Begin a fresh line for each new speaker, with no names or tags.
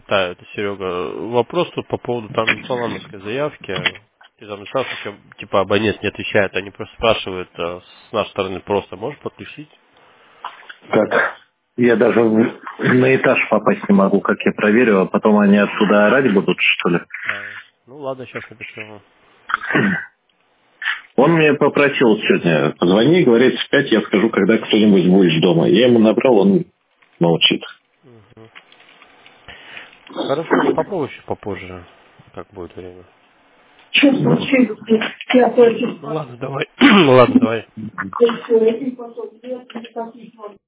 Да, это Серега. Вопрос тут по поводу там соломовской заявки. Ты там написал, что типа абонент не отвечает, они просто спрашивают с нашей стороны просто, можешь подключить?
Как? Я даже на этаж попасть не могу, как я проверю, а потом они оттуда орать будут, что ли?
Ну ладно, сейчас напишу.
Он мне попросил сегодня, позвони, говорит, в 5 я скажу, когда кто-нибудь будет дома. Я ему набрал, он молчит.
Мгм. Хорошо, попробуй еще попозже, как будет время.
Что случилось? Я
Ну ладно, давай. Ну ладно, давай.
тоже.